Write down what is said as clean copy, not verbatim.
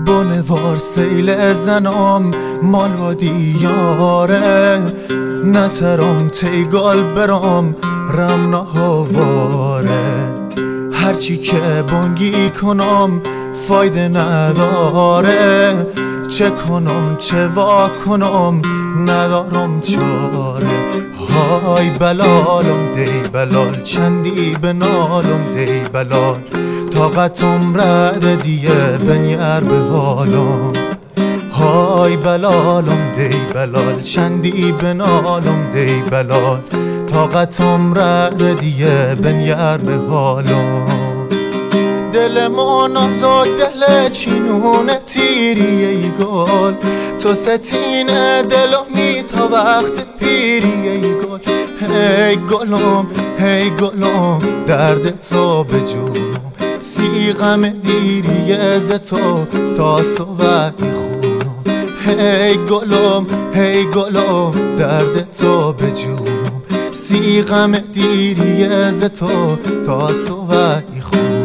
بنوار سیل زنم مال و دیاره نترم تیگال برام رم نهواره هرچی که بانگی کنم فایده نداره چه کنم چه وا کنم ندارم چاره های بلالم دی بلال چندی بنالم دی بلال طاقتم رد دیگه بنیر به حالم های بلالم دی بلال چندی بنالم دی بلال طاقتم رد دیگه بنیر به حالم دل من آزاد دل چینون تیریه ای گل تو ستین دلمی تا وقت پیریه ای گل هی گلم درد تو به جونم سیغم دیریه ز تو تا صبحی خونم هی گلم درد تو به جونم سیغم دیریه ز تو تا صبحی خونم